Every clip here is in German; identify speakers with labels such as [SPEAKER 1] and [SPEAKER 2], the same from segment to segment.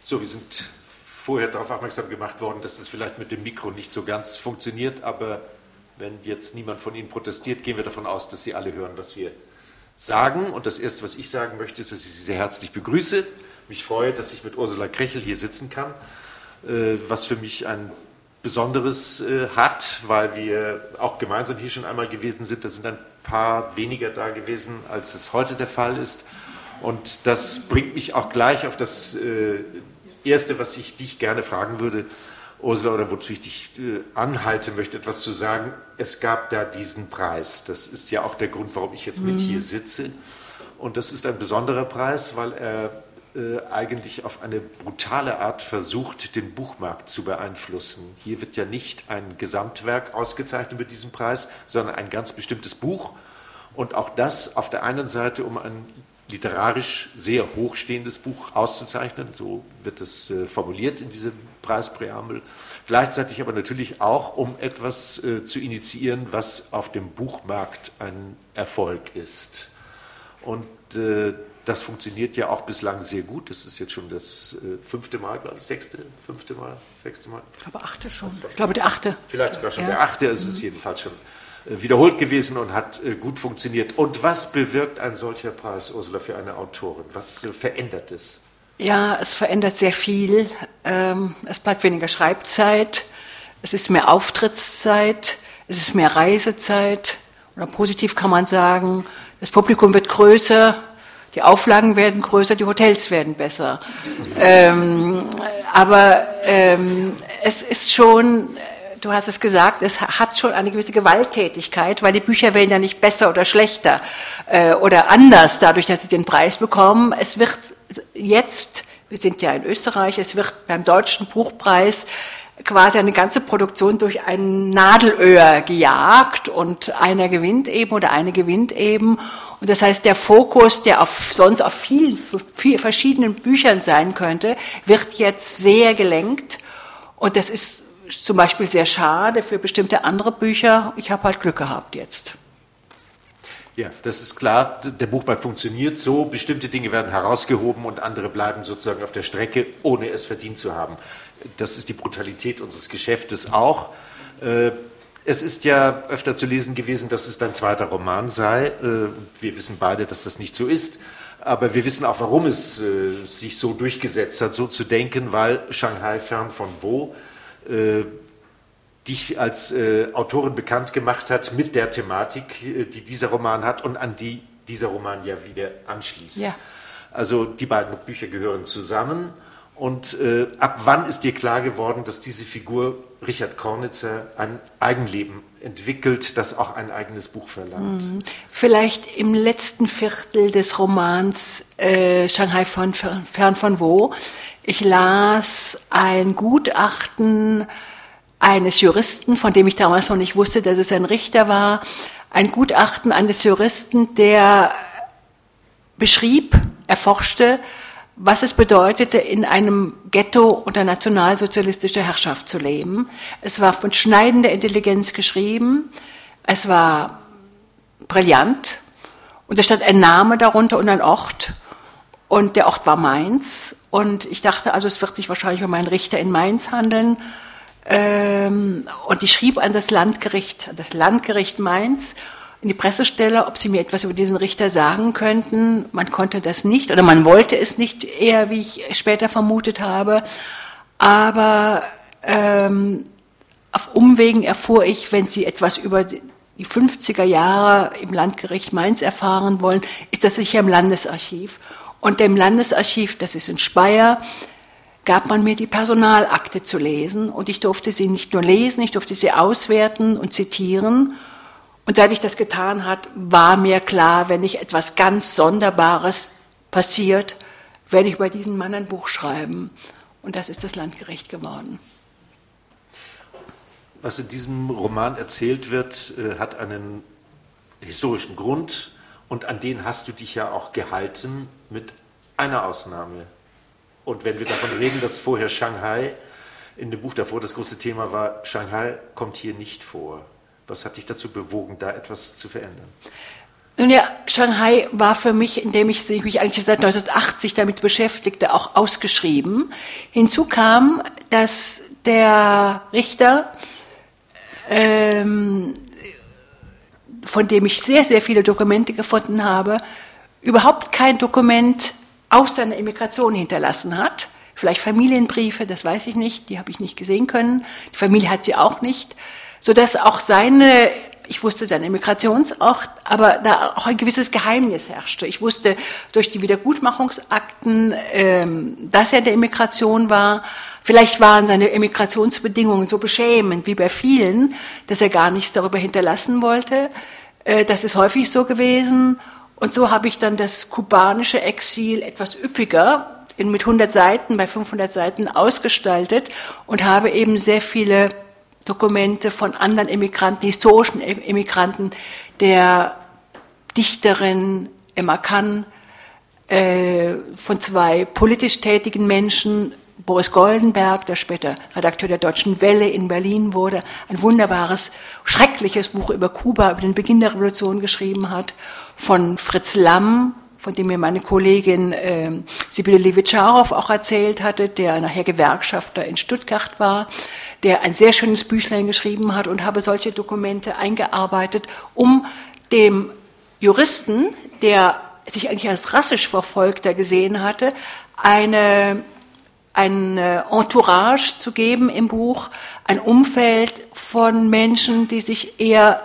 [SPEAKER 1] So, wir sind vorher darauf aufmerksam gemacht worden, dass das vielleicht mit dem Mikro nicht so ganz funktioniert, aber wenn jetzt niemand von Ihnen protestiert, gehen wir davon aus, dass Sie alle hören, was wir sagen. Und das Erste, was ich sagen möchte, ist, dass ich Sie sehr herzlich begrüße. Mich freue, dass ich mit Ursula Krechel hier sitzen kann, was für mich ein Besonderes hat, weil wir auch gemeinsam hier schon einmal gewesen sind. Da sind ein paar weniger da gewesen, als es heute der Fall ist. Und das bringt mich auch gleich auf das Erste, was ich dich gerne fragen würde, Ursula, oder wozu ich dich anhalten möchte, etwas zu sagen. Es gab da diesen Preis. Das ist ja auch der Grund, warum ich jetzt mit hier sitze. Und das ist ein besonderer Preis, weil er eigentlich auf eine brutale Art versucht, den Buchmarkt zu beeinflussen. Hier wird ja nicht ein Gesamtwerk ausgezeichnet mit diesem Preis, sondern ein ganz bestimmtes Buch. Und auch das auf der einen Seite, um ein literarisch sehr hochstehendes Buch auszuzeichnen, so wird es formuliert in diesem Preispräambel, gleichzeitig aber natürlich auch, um etwas zu initiieren, was auf dem Buchmarkt ein Erfolg ist. Und das funktioniert ja auch bislang sehr gut. Das ist jetzt schon das 5. Mal, glaube ich, 6., 5. Mal, 6. Mal.
[SPEAKER 2] Ich glaube 8. schon. Ich glaube der 8.
[SPEAKER 1] Vielleicht sogar schon der 8. Es ist jedenfalls schon wiederholt gewesen und hat gut funktioniert. Und was bewirkt ein solcher Preis, Ursula, für eine Autorin? Was verändert es?
[SPEAKER 2] Ja, es verändert sehr viel. Es bleibt weniger Schreibzeit, es ist mehr Auftrittszeit, es ist mehr Reisezeit. Oder positiv kann man sagen, das Publikum wird größer, die Auflagen werden größer, die Hotels werden besser. Aber es ist schon... Du hast es gesagt, es hat schon eine gewisse Gewalttätigkeit, weil die Bücher werden ja nicht besser oder schlechter oder anders dadurch, dass sie den Preis bekommen. Es wird jetzt, wir sind ja in Österreich, es wird beim Deutschen Buchpreis quasi eine ganze Produktion durch einen Nadelöhr gejagt und einer gewinnt eben oder eine gewinnt eben. Und das heißt, der Fokus, der sonst auf vielen verschiedenen Büchern sein könnte, wird jetzt sehr gelenkt. Und das ist zum Beispiel sehr schade für bestimmte andere Bücher. Ich habe halt Glück gehabt jetzt.
[SPEAKER 1] Ja, das ist klar. Der Buchmarkt funktioniert so. Bestimmte Dinge werden herausgehoben und andere bleiben sozusagen auf der Strecke, ohne es verdient zu haben. Das ist die Brutalität unseres Geschäftes auch. Es ist ja öfter zu lesen gewesen, dass es dein zweiter Roman sei. Wir wissen beide, dass das nicht so ist. Aber wir wissen auch, warum es sich so durchgesetzt hat, so zu denken, weil Shanghai fern von wo dich als Autorin bekannt gemacht hat mit der Thematik, die dieser Roman hat und an die dieser Roman ja wieder anschließt. Ja. Also die beiden Bücher gehören zusammen. Und ab wann ist dir klar geworden, dass diese Figur Richard Kornitzer ein Eigenleben entwickelt, das auch ein eigenes Buch verlangt?
[SPEAKER 2] Vielleicht im letzten Viertel des Romans Shanghai fern von wo. Ich las ein Gutachten eines Juristen, von dem ich damals noch nicht wusste, dass es ein Richter war, ein Gutachten eines Juristen, der erforschte, was es bedeutete, in einem Ghetto unter nationalsozialistischer Herrschaft zu leben. Es war von schneidender Intelligenz geschrieben, es war brillant und da stand ein Name darunter und ein Ort. Und der Ort war Mainz. Und ich dachte, also es wird sich wahrscheinlich um einen Richter in Mainz handeln. Und ich schrieb an das Landgericht Mainz, in die Pressestelle, ob sie mir etwas über diesen Richter sagen könnten. Man konnte das nicht oder man wollte es nicht, eher wie ich später vermutet habe. Aber auf Umwegen erfuhr ich, wenn Sie etwas über die 50er Jahre im Landgericht Mainz erfahren wollen, ist das sicher im Landesarchiv. Und dem Landesarchiv, das ist in Speyer, gab man mir die Personalakte zu lesen. Und ich durfte sie nicht nur lesen, ich durfte sie auswerten und zitieren. Und seit ich das getan habe, war mir klar, wenn nicht etwas ganz Sonderbares passiert, werde ich über diesen Mann ein Buch schreiben. Und das ist das Landgericht geworden.
[SPEAKER 1] Was in diesem Roman erzählt wird, hat einen historischen Grund. Und an den hast du dich ja auch gehalten, mit einer Ausnahme. Und wenn wir davon reden, dass vorher Shanghai, in dem Buch davor das große Thema war, Shanghai kommt hier nicht vor. Was hat dich dazu bewogen, da etwas zu verändern?
[SPEAKER 2] Nun ja, Shanghai war für mich, indem ich mich eigentlich seit 1980 damit beschäftigte, auch ausgeschrieben. Hinzu kam, dass der Richter, von dem ich sehr, sehr viele Dokumente gefunden habe, überhaupt kein Dokument aus seiner Emigration hinterlassen hat. Vielleicht Familienbriefe, das weiß ich nicht, die habe ich nicht gesehen können. Die Familie hat sie auch nicht, sodass auch ich wusste seinen Emigrationsort, aber da auch ein gewisses Geheimnis herrschte. Ich wusste durch die Wiedergutmachungsakten, dass er in der Emigration war. Vielleicht waren seine Emigrationsbedingungen so beschämend wie bei vielen, dass er gar nichts darüber hinterlassen wollte. Das ist häufig so gewesen. Und so habe ich dann das kubanische Exil etwas üppiger, mit 100 Seiten, bei 500 Seiten ausgestaltet und habe eben sehr viele Dokumente von anderen Emigranten, historischen Emigranten, der Dichterin Emma Kann, von 2 politisch tätigen Menschen, Boris Goldenberg, der später Redakteur der Deutschen Welle in Berlin wurde, ein wunderbares, schreckliches Buch über Kuba, über den Beginn der Revolution geschrieben hat, von Fritz Lamm, von dem mir meine Kollegin Sibylle Levitscharow auch erzählt hatte, der nachher Gewerkschafter in Stuttgart war, der ein sehr schönes Büchlein geschrieben hat, und habe solche Dokumente eingearbeitet, um dem Juristen, der sich eigentlich als rassisch Verfolgter gesehen hatte, ein Entourage zu geben im Buch, ein Umfeld von Menschen, die sich eher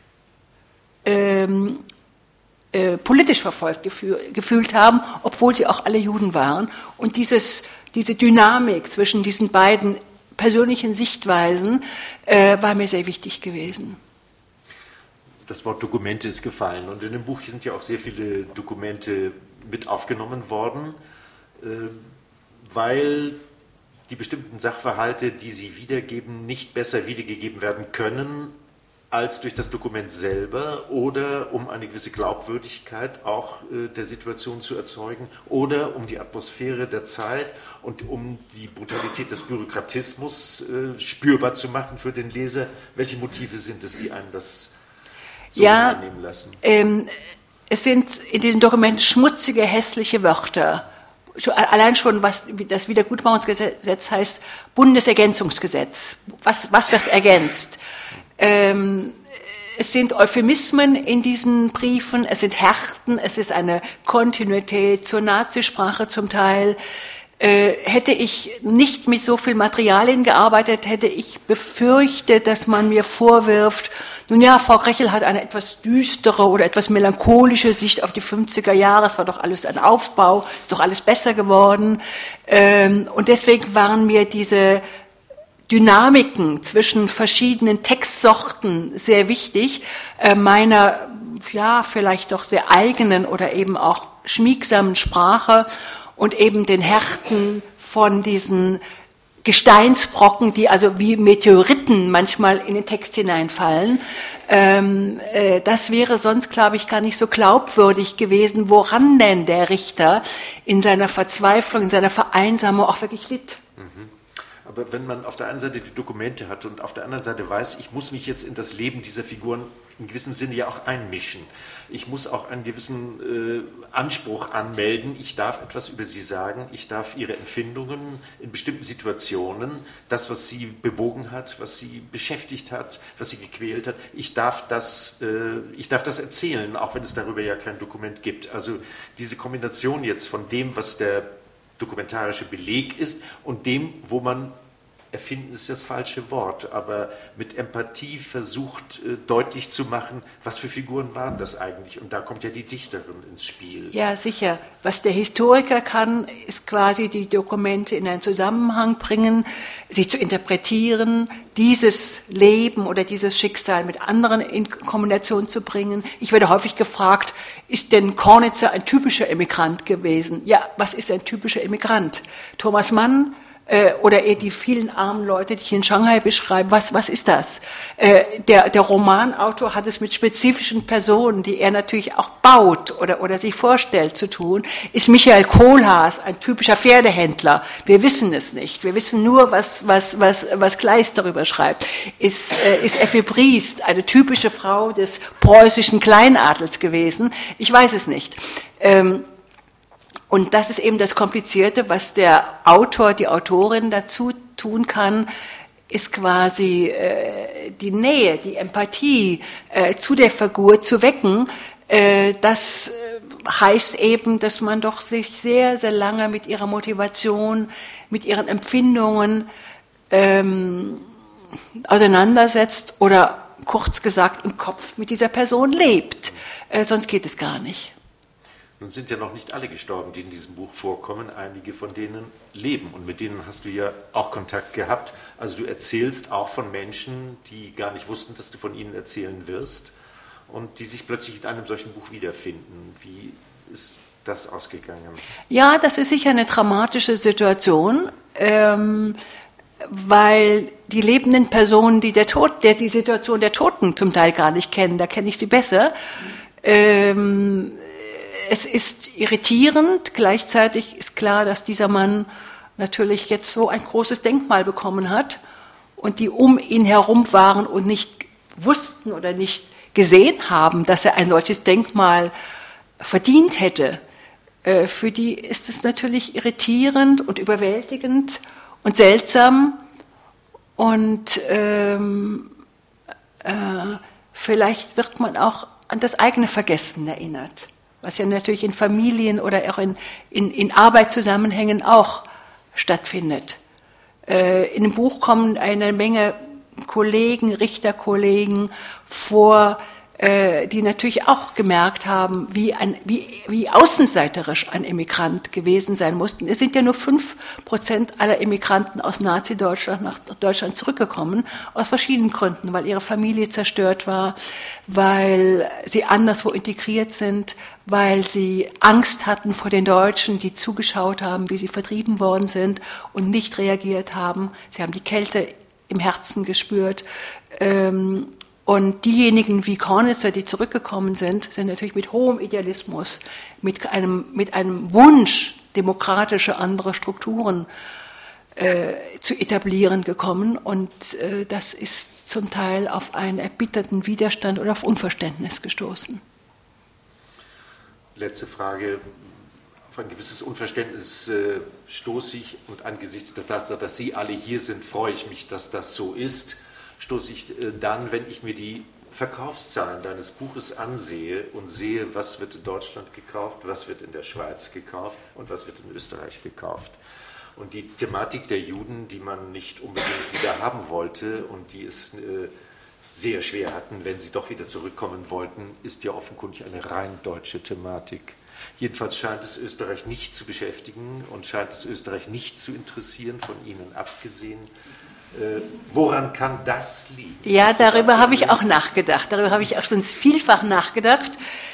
[SPEAKER 2] politisch verfolgt gefühlt haben, obwohl sie auch alle Juden waren. Und diese Dynamik zwischen diesen beiden persönlichen Sichtweisen war mir sehr wichtig gewesen.
[SPEAKER 1] Das Wort Dokumente ist gefallen, und in dem Buch sind ja auch sehr viele Dokumente mit aufgenommen worden, weil die bestimmten Sachverhalte, die Sie wiedergeben, nicht besser wiedergegeben werden können als durch das Dokument selber, oder um eine gewisse Glaubwürdigkeit auch der Situation zu erzeugen, oder um die Atmosphäre der Zeit und um die Brutalität des Bürokratismus spürbar zu machen für den Leser. Welche Motive sind es, die einen das so wahrnehmen lassen?
[SPEAKER 2] Es sind in diesen Dokumenten schmutzige, hässliche Wörter. Allein schon, was das Wiedergutmachungsgesetz heißt, Bundesergänzungsgesetz. Was wird ergänzt? Es sind Euphemismen in diesen Briefen, es sind Härten, es ist eine Kontinuität zur Nazisprache zum Teil. Hätte ich nicht mit so viel Materialien gearbeitet, hätte ich befürchtet, dass man mir vorwirft, nun ja, Frau Grechel hat eine etwas düstere oder etwas melancholische Sicht auf die 50er Jahre, es war doch alles ein Aufbau, ist doch alles besser geworden. Und deswegen waren mir diese Dynamiken zwischen verschiedenen Textsorten sehr wichtig, meiner, ja, vielleicht doch sehr eigenen oder eben auch schmiegsamen Sprache und eben den Härten von diesen Gesteinsbrocken, die also wie Meteoriten manchmal in den Text hineinfallen. Das wäre sonst, glaube ich, gar nicht so glaubwürdig gewesen, woran denn der Richter in seiner Verzweiflung, in seiner Vereinsamung auch wirklich litt.
[SPEAKER 1] Aber wenn man auf der einen Seite die Dokumente hat und auf der anderen Seite weiß, ich muss mich jetzt in das Leben dieser Figuren in gewissem Sinne ja auch einmischen. Ich muss auch einen gewissen Anspruch anmelden. Ich darf etwas über sie sagen. Ich darf ihre Empfindungen in bestimmten Situationen, das, was sie bewogen hat, was sie beschäftigt hat, was sie gequält hat, ich darf das erzählen, auch wenn es darüber ja kein Dokument gibt. Also diese Kombination jetzt von dem, was der dokumentarische Beleg ist, und dem, wo man, erfinden ist das falsche Wort, aber mit Empathie versucht deutlich zu machen, was für Figuren waren das eigentlich. Und da kommt ja die Dichterin ins Spiel.
[SPEAKER 2] Ja, sicher. Was der Historiker kann, ist quasi die Dokumente in einen Zusammenhang bringen, sie zu interpretieren, dieses Leben oder dieses Schicksal mit anderen in Kombination zu bringen. Ich werde häufig gefragt, ist denn Kornitzer ein typischer Emigrant gewesen? Ja, was ist ein typischer Emigrant? Thomas Mann oder die vielen armen Leute, die ich in Shanghai beschreibe, was ist das? Der Romanautor hat es mit spezifischen Personen, die er natürlich auch baut oder sich vorstellt zu tun. Ist Michael Kohlhaas ein typischer Pferdehändler? Wir wissen es nicht. Wir wissen nur, was Kleist darüber schreibt. Ist Effi Briest eine typische Frau des preußischen Kleinadels gewesen? Ich weiß es nicht. Und das ist eben das Komplizierte, was der Autor, die Autorin dazu tun kann, ist quasi die Nähe, die Empathie zu der Figur zu wecken. Das heißt eben, dass man doch sich sehr, sehr lange mit ihrer Motivation, mit ihren Empfindungen auseinandersetzt oder kurz gesagt im Kopf mit dieser Person lebt. Sonst geht es gar nicht.
[SPEAKER 1] Nun sind ja noch nicht alle gestorben, die in diesem Buch vorkommen. Einige von denen leben und mit denen hast du ja auch Kontakt gehabt. Also du erzählst auch von Menschen, die gar nicht wussten, dass du von ihnen erzählen wirst und die sich plötzlich in einem solchen Buch wiederfinden. Wie ist das ausgegangen?
[SPEAKER 2] Ja, das ist sicher eine dramatische Situation, weil die lebenden Personen, die die Situation der Toten zum Teil gar nicht kennen, da kenne ich sie besser. Es ist irritierend, gleichzeitig ist klar, dass dieser Mann natürlich jetzt so ein großes Denkmal bekommen hat und die um ihn herum waren und nicht wussten oder nicht gesehen haben, dass er ein solches Denkmal verdient hätte. Für die ist es natürlich irritierend und überwältigend und seltsam und vielleicht wird man auch an das eigene Vergessen erinnert, was ja natürlich in Familien oder auch in Arbeitszusammenhängen auch stattfindet. In dem Buch kommen eine Menge Kollegen, Richterkollegen vor, die natürlich auch gemerkt haben, wie außenseiterisch ein Emigrant gewesen sein mussten. Es sind ja nur 5% aller Emigranten aus Nazi-Deutschland nach Deutschland zurückgekommen, aus verschiedenen Gründen, weil ihre Familie zerstört war, weil sie anderswo integriert sind, weil sie Angst hatten vor den Deutschen, die zugeschaut haben, wie sie vertrieben worden sind und nicht reagiert haben. Sie haben die Kälte im Herzen gespürt. Und diejenigen wie Cornitzer, die zurückgekommen sind natürlich mit hohem Idealismus, mit einem Wunsch, demokratische andere Strukturen zu etablieren gekommen. Und das ist zum Teil auf einen erbitterten Widerstand oder auf Unverständnis gestoßen.
[SPEAKER 1] Letzte Frage. Auf ein gewisses Unverständnis stoße ich und angesichts der Tatsache, dass Sie alle hier sind, freue ich mich, dass das so ist. Stoße ich dann, wenn ich mir die Verkaufszahlen deines Buches ansehe und sehe, was wird in Deutschland gekauft, was wird in der Schweiz gekauft und was wird in Österreich gekauft. Und die Thematik der Juden, die man nicht unbedingt wieder haben wollte und die es sehr schwer hatten, wenn sie doch wieder zurückkommen wollten, ist ja offenkundig eine rein deutsche Thematik. Jedenfalls scheint es Österreich nicht zu beschäftigen und scheint es Österreich nicht zu interessieren, von Ihnen abgesehen. Woran kann das liegen?
[SPEAKER 2] Ja, darüber habe ich auch nachgedacht. Darüber habe ich auch schon vielfach nachgedacht.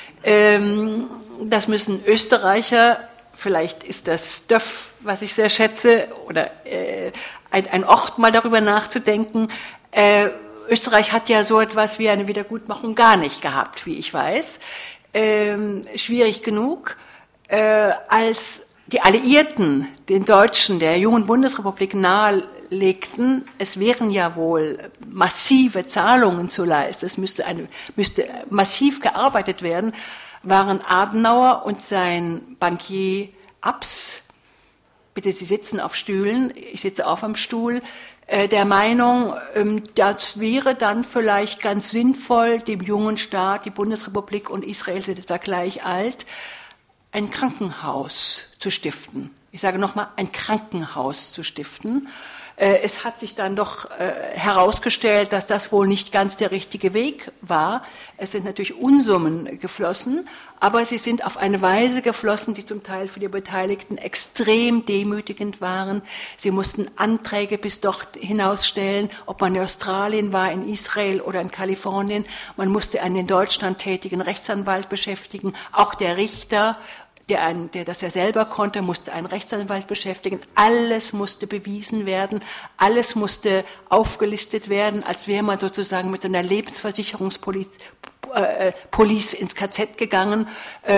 [SPEAKER 2] Das müssen Österreicher, vielleicht ist das Döff, was ich sehr schätze, oder ein Ort, mal darüber nachzudenken. Österreich hat ja so etwas wie eine Wiedergutmachung gar nicht gehabt, wie ich weiß. Schwierig genug, als die Alliierten den Deutschen der jungen Bundesrepublik nahelegten, es wären ja wohl massive Zahlungen zu leisten, es müsste massiv gearbeitet werden, waren Adenauer und sein Bankier Abs, bitte Sie sitzen auf Stühlen, ich sitze auf am Stuhl, der Meinung, das wäre dann vielleicht ganz sinnvoll, dem jungen Staat, die Bundesrepublik und Israel sind da gleich alt, ein Krankenhaus zu stiften. Ich sage nochmal, ein Krankenhaus zu stiften. Es hat sich dann doch herausgestellt, dass das wohl nicht ganz der richtige Weg war. Es sind natürlich Unsummen geflossen, aber sie sind auf eine Weise geflossen, die zum Teil für die Beteiligten extrem demütigend waren. Sie mussten Anträge bis dort hinausstellen, ob man in Australien war, in Israel oder in Kalifornien. Man musste einen in Deutschland tätigen Rechtsanwalt beschäftigen, auch der Richter, der das ja selber konnte, musste einen Rechtsanwalt beschäftigen. Alles musste bewiesen werden, alles musste aufgelistet werden, als wäre man sozusagen mit seiner Lebensversicherungspolice ins KZ gegangen.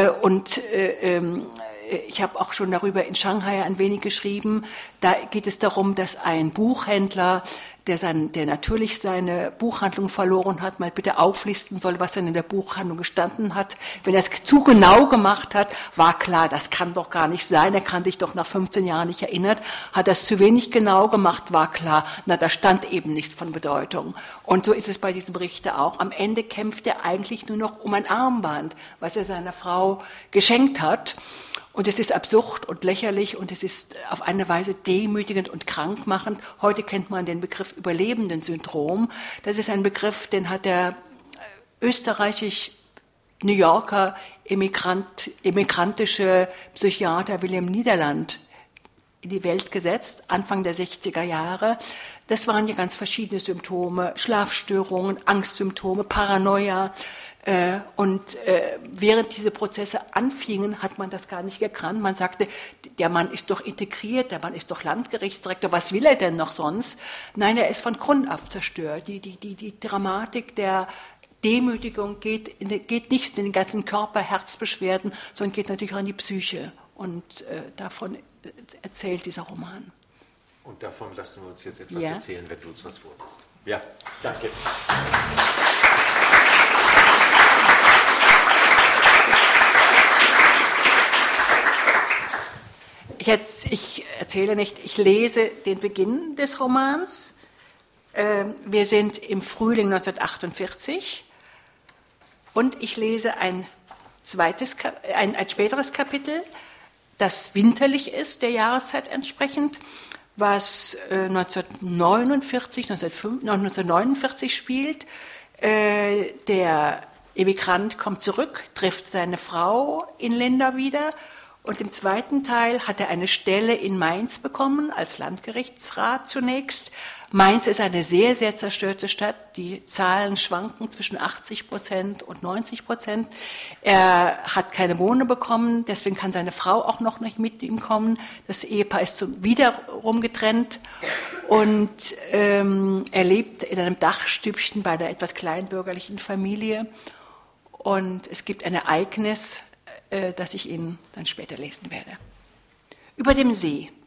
[SPEAKER 2] Ich habe auch schon darüber in Shanghai ein wenig geschrieben. Da geht es darum, dass ein Buchhändler, der natürlich seine Buchhandlung verloren hat, mal bitte auflisten soll, was dann in der Buchhandlung gestanden hat. Wenn er es zu genau gemacht hat, war klar, das kann doch gar nicht sein. Er kann sich doch nach 15 Jahren nicht erinnern. Hat er es zu wenig genau gemacht, war klar, da stand eben nichts von Bedeutung. Und so ist es bei diesem Richter auch. Am Ende kämpft er eigentlich nur noch um ein Armband, was er seiner Frau geschenkt hat. Und es ist absurd und lächerlich und es ist auf eine Weise demütigend und krankmachend. Heute kennt man den Begriff Überlebendensyndrom. Das ist ein Begriff, den hat der österreichisch-New Yorker emigrantische Psychiater Wilhelm Niederland in die Welt gesetzt, Anfang der 60er Jahre. Das waren ja ganz verschiedene Symptome, Schlafstörungen, Angstsymptome, Paranoia. Während diese Prozesse anfingen, hat man das gar nicht gekannt. Man sagte, der Mann ist doch integriert, der Mann ist doch Landgerichtsdirektor, was will er denn noch sonst? Nein, er ist von Grund auf zerstört. Die Dramatik der Demütigung geht nicht in den ganzen Körper, Herzbeschwerden, sondern geht natürlich auch in die Psyche. Und davon erzählt dieser Roman.
[SPEAKER 1] Und davon lassen wir uns jetzt etwas erzählen, wenn du uns was vorliest. Ja, danke.
[SPEAKER 2] Ich erzähle nicht, ich lese den Beginn des Romans. Wir sind im Frühling 1948 und ich lese ein späteres Kapitel, das winterlich ist, der Jahreszeit entsprechend, was 1949 spielt. Der Emigrant kommt zurück, trifft seine Frau in Linda wieder. Und im zweiten Teil hat er eine Stelle in Mainz bekommen, als Landgerichtsrat zunächst. Mainz ist eine sehr, sehr zerstörte Stadt. Die Zahlen schwanken zwischen 80% und 90%. Er hat keine Wohnung bekommen, deswegen kann seine Frau auch noch nicht mit ihm kommen. Das Ehepaar ist wiederum getrennt und er lebt in einem Dachstübchen bei einer etwas kleinbürgerlichen Familie. Und es gibt ein Ereignis, das ich Ihnen dann später lesen werde. Über dem See.